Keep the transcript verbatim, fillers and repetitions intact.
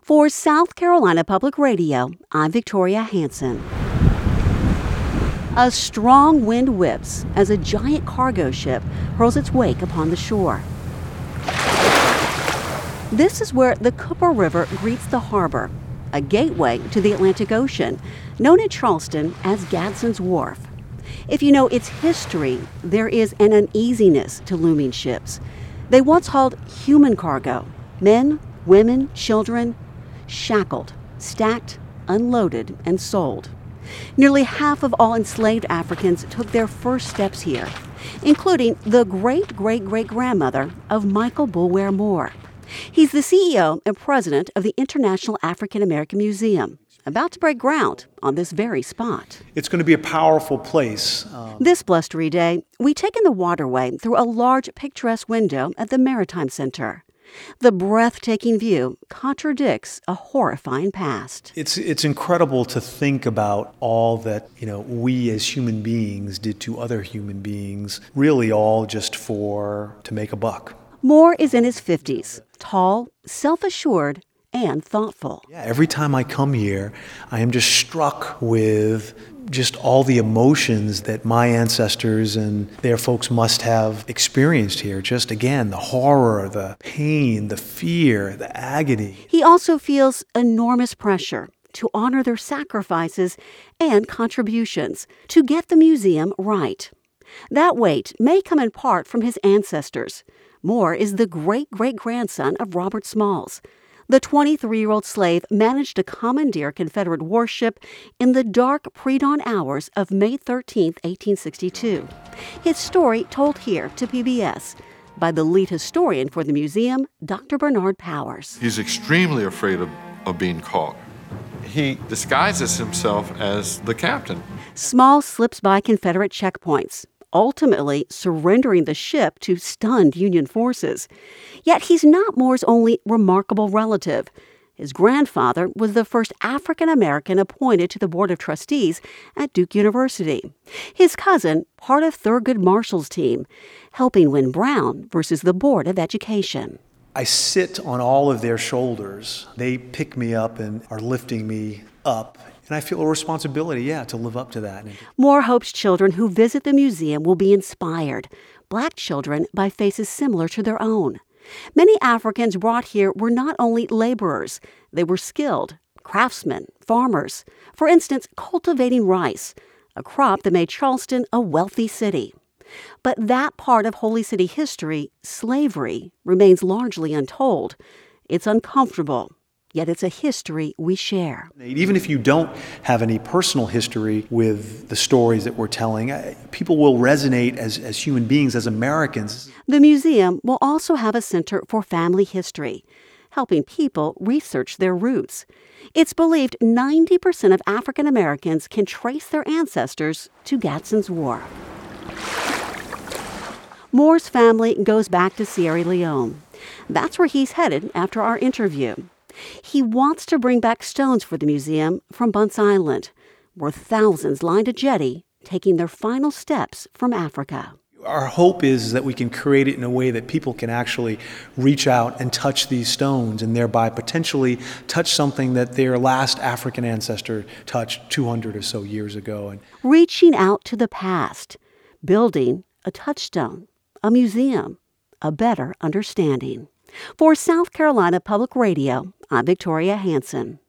For South Carolina Public Radio, I'm Victoria Hanson. A strong wind whips as a giant cargo ship hurls its wake upon the shore. This is where the Cooper River greets the harbor, a gateway to the Atlantic Ocean, known in Charleston as Gadsden's Wharf. If you know its history, there is an uneasiness to looming ships. They once hauled human cargo, men, women, children, shackled, stacked, unloaded, and sold. Nearly half of all enslaved Africans took their first steps here, including the great-great-great-grandmother of Michael Boulware Moore. He's the C E O and president of the International African American Museum, about to break ground on this very spot. It's going to be a powerful place. Um, this blustery day, we take in the waterway through a large picturesque window at the Maritime Center. The breathtaking view contradicts a horrifying past. It's it's incredible to think about all that, you know, we as human beings did to other human beings, really all just for to make a buck. Moore is in his fifties, tall, self-assured, and thoughtful. Yeah, every time I come here, I am just struck with just all the emotions that my ancestors and their folks must have experienced here. Just again, the horror, the pain, the fear, the agony. He also feels enormous pressure to honor their sacrifices and contributions to get the museum right. That weight may come in part from his ancestors. Moore is the great-great-grandson of Robert Smalls. The twenty-three-year-old slave managed to commandeer Confederate warship in the dark pre-dawn hours of May thirteenth, eighteen sixty-two. His story told here to P B S by the lead historian for the museum, Doctor Bernard Powers. He's extremely afraid of, of being caught. He disguises himself as the captain. Smalls slips by Confederate checkpoints, ultimately surrendering the ship to stunned Union forces. Yet he's not Moore's only remarkable relative. His grandfather was the first African-American appointed to the Board of Trustees at Duke University. His cousin, part of Thurgood Marshall's team, helping win Brown versus the Board of Education. I sit on all of their shoulders. They pick me up and are lifting me up. And I feel a responsibility, yeah, to live up to that. Moore hopes children who visit the museum will be inspired, Black children by faces similar to their own. Many Africans brought here were not only laborers, they were skilled, craftsmen, farmers. For instance, cultivating rice, a crop that made Charleston a wealthy city. But that part of Holy City history, slavery, remains largely untold. It's uncomfortable. Yet it's a history we share. Even if you don't have any personal history with the stories that we're telling, people will resonate as, as human beings, as Americans. The museum will also have a center for family history, helping people research their roots. It's believed ninety percent of African Americans can trace their ancestors to Gadsden's Wharf. Moore's family goes back to Sierra Leone. That's where he's headed after our interview. He wants to bring back stones for the museum from Bunce Island, where thousands lined a jetty, taking their final steps from Africa. Our hope is that we can create it in a way that people can actually reach out and touch these stones and thereby potentially touch something that their last African ancestor touched two hundred or so years ago. And reaching out to the past, building a touchstone, a museum, a better understanding. For South Carolina Public Radio, I'm Victoria Hanson.